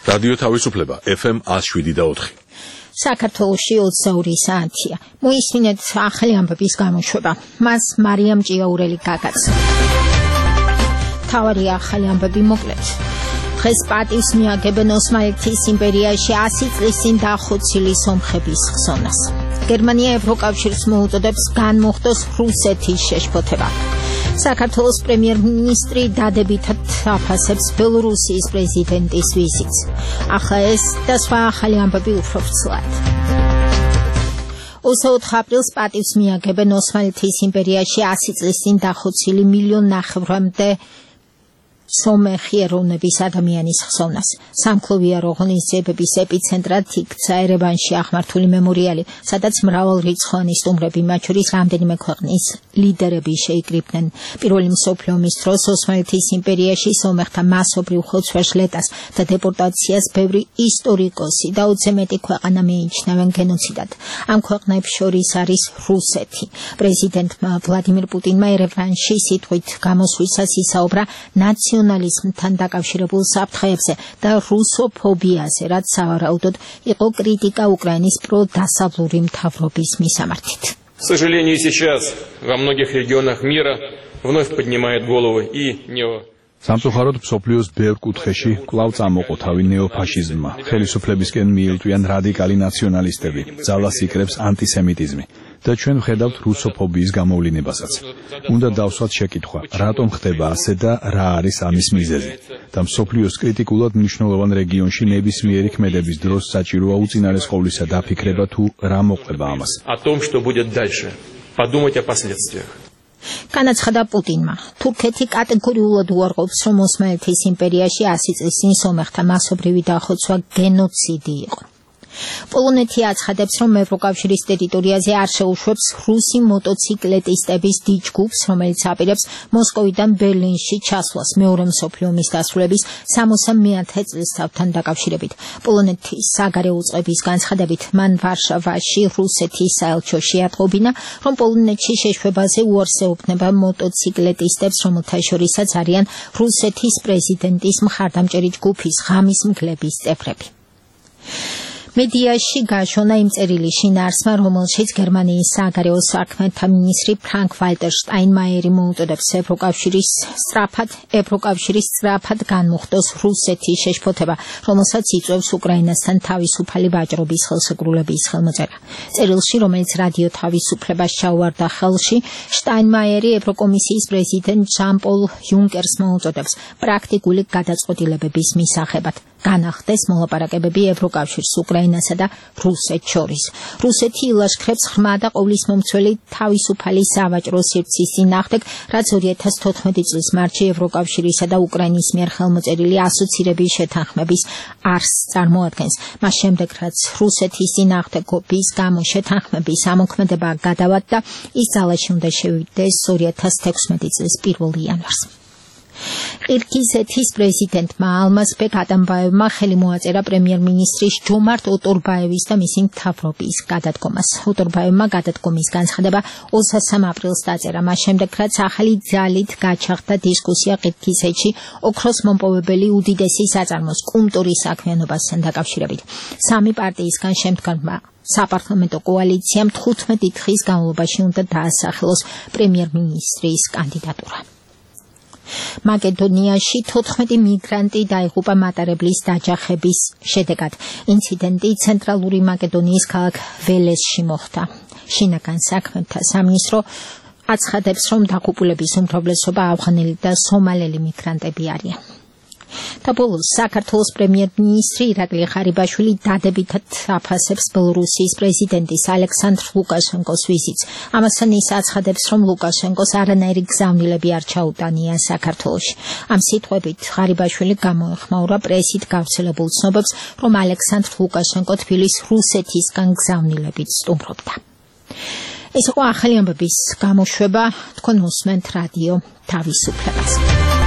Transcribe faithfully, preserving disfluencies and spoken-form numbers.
რადიო თავისუფლება ეფ ემ one oh seven და four. საქართველოში ოცდაორი საათია. მოისმინეთ ახალი ამბების გამოშვება. მას მარიამ ჭიაურელი გაგაց. თავარი ახალი ამბები მოკლედ. დღეს პატივს მიაგებენ ოსმალეთის იმპერიაში ასი წლის წინ დახოცილი სომხების ხსოვნას. გერმანია ევროკავშირს მოუწოდებს განმოხდოს რუსეთის შეშფოთება. საქართველოს პრემიერ-მინისტრი დადებითად აფასებს ბელორუსიის პრეზიდენტის ვიზიტს. ახლა ეს და სხვა ახალი ამბები უფრო ვრცლად. ოცდაოთხ აპრილს პატივს მიაგებენ ოსმალეთის იმპერიაში ასი წლის წინ დახოცილი მილიონ ნახევრამდე სომეხი ეროვნების ადამიანის ხსოვნას. სამკლოვიარო ღონისძიებების ეპიცენტრად იქცა ერევანში აღმართული მემორიალი, სადაც მრავალრიცხოვანი სტუმრები, მათ შორის რამდენიმე ქვეყნის ლიდერები შეიკრიბნენ. პირველი მსოფლიო ომის დროს ოსმალეთის იმპერიაში სომეხთა მასობრივ ხოცვა-ჟლეტას და დეპორტაციას ბევრი ისტორიკოსი და ოცზე მეტი ქვეყანა მიიჩნევენ გენოციდად. ამ ქვეყნებს შორის არის რუსეთი. პრეზიდენტმა ვლადიმირ პუტინმა ერევანში სიტყვით გამოსვლისას ისაუბრა ნაციონალიზმთან დაკავშირებულ საფრთხეებზე და რუსოფობიაზე, რაც სავარაუდოდ იყო κρიტიკა უკრაინის პროდასავლური მთავრობის მისამართით. К сожалению, сейчас во многих регионах мира вновь поднимает голову и нео. სამწუხაროდ მსოფლიოს ბევრ კუთხეში კვლავ წამოყო თავი ნეოფაშიზმმა. ხელისუფლებისკენ მიილტვიან რადიკალი ნაციონალისტები, ძალას იკრებს ანტისემიტიზმი. და ჩვენ ვხედავთ რუსოფობიის გამოვლინებასაც. უნდა დავსვათ შეკითხვა, რატომ ხდება ასე და რა არის ამის მიზეზი? და მსოფლიოს კრიტიკულად მნიშვნელოვან რეგიონში ნებისმიერი ქმედების დროს საჭიროა უწინარეს ყოვლისა დაფიქრება თუ რა მოყვება ამას. О том, что будет дальше. Подумать о последствиях. განაცხადა პუტინმა. თურქეთი კატეგორიულად უარყოფს, რომ ოსმალეთის იმპერიაში ასი წლის წინ სომეხთა მასობრივი დახოცვა გენოციდი იყო. პოლონეთი აცხადებს, რომ ევროკავშირის ტერიტორიაზე არ შეუშვებს რუსი მოტოციკლეტისტების დიდ ჯგუფს, რომელიც აპირებს მოსკოვიდან ბერლინში ჩასვლას მეორე მსოფლიო ომის დასრულების სამოცდამეათე წლისთავთან დაკავშირებით. პოლონეთის საგარეო წყების განცხადებით, მან ვარშავაში რუსეთის საელჩოში ატყობინა, რომ პოლონეთში შეშვებაზე უარს ეუბნება მოტოციკლეტისტებს, რომელთა შორისაც არიან რუსეთის პრეზიდენტის მხარდამჭერი ჯგუფის ღამის მგლების წევრები. მედიაში გაშონა იმ წერილი შინაარსმა, რომელშიც გერმანიის საგარეო საქმეთა მინისტრი ფრანკ ვალტერ შტაინმაიერი მოუწოდებს ევროკავშირის სწრაფად ევროკავშირის სწრაფად განმუხტოს რუსეთის შეშფოთება, რომელსაც იწვევს უკრაინასთან თავისუფალი ვაჭრობის ხელსეკრულების ხელმოწერა. წერილში, რომელიც რადიო თავისუფლებას ჩაუვარდა ხელში, შტაინმაიერი ევროკომისიის პრეზიდენტ ჟან-პოლ იუნკერს მოუწოდებს პრაქტიკული გადაწყვეტილებების მისაღებად. განახდეს მოლაპარაკებები ევროკავშირის უკრაინასა და რუსეთს შორის. რუსეთი ილაშქრებს ღრმა და ყოვლისმომცველი თავისუფალი სავაჭრო სივრცის წინააღმდეგ, რაც ორი ათას თოთხმეტი წლის მარტში ევროკავშირისა და უკრაინის მიერ ხელმოწერილი ასოცირების შეთანხმების არსს წარმოადგენს. მას შემდეგ, რაც რუსეთის წინააღმდეგობის გამო შეთანხმების ამოქმედება გადავადდა, ის ძალაში უნდა შევიდეს ორი ათას თექვსმეტი წლის პირველ იანვარს. ყირგიზეთის პრეზიდენტმა ალმაზბეკ ატამბაევმა ხელი მოაწერა პრემიერ-მინისტრის ჯომართ ოტორბაევის და მისი მთავრობის გადადგომას. ოტორბაევმა გადადგომის განცხადება ოცდასამ აპრილს დაწერა, მას შემდეგ, რაც ახალი ძალით გაჩაღდა დისკუსია ყირგიზეთში ოქროს მომპოვებელი უდიდესი საწარმოს კუმტურის საქმიანობასთან დაკავშირებით. სამი პარტიისგან შემდგარმა საპარლამენტო კოალიციამ თხუთმეტი დღის განმავლობაში უნდა დაასახელოს პრემიერ-მინისტრის კანდიდატურა. მაკედონიაში თოთხმეტი მიგრანტი დაიღუპა მატარებლის დაჯახების შედეგად. ინციდენტი ცენტრალური მაკედონიის ქალაქ ველესში მოხდა. შინაგან საქმეთა სამინისტრო აცხადებს, რომ დაღუპულების უმრავლესობა ავღანელი და სომალელი მიგრანტები არიან. და ბოლოს საქართველოს პრემიერ-მინისტრი ირაკლი ღარიბაშვილი დადებითად აფასებს ბელორუსიის პრეზიდენტის ალექსანდრ ლუკაშენკოს ვიზიტს. ამასთან ის აცხადებს, რომ ლუკაშენკოს არანაირი გზავნილები არ ჩაუტანია საქართველოში. ამ სიტყვებით ღარიბაშვილი გამოეხმაურა პრესით გავრცელებულ ცნობებს, რომ ალექსანდრ ლუკაშენკო თბილისს რუსეთისგან გზავნილებით სტუმრობდა. ეს იყო ახალი ამბების გამოშვება, თქვენ უსმენთ რადიო თავისუფლებას.